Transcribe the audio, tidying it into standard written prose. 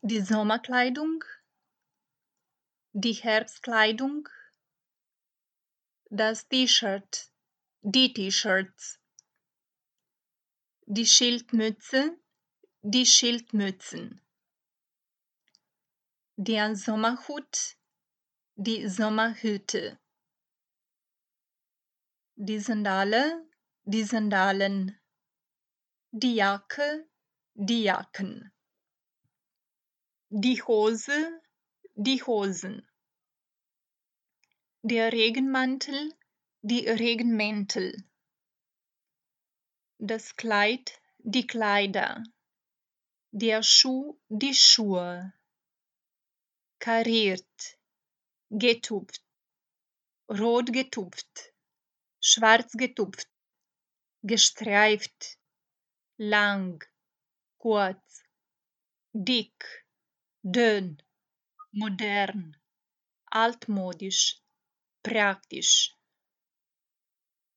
die Sommerkleidung, die Herbstkleidung, das T-Shirt, die T-Shirts, die Schildmütze, die Schildmützen, der Sommerhut, die Sommerhüte, die Sandale, die Sandalen, die Jacke, die Jacken, die Hose, die Hosen, der Regenmantel, die Regenmäntel, das Kleid, die Kleider, der Schuh, die Schuhe, kariert, getupft, rot getupft, schwarz getupft, gestreift, lang, kurz, dick, dünn, modern, altmodisch, praktisch.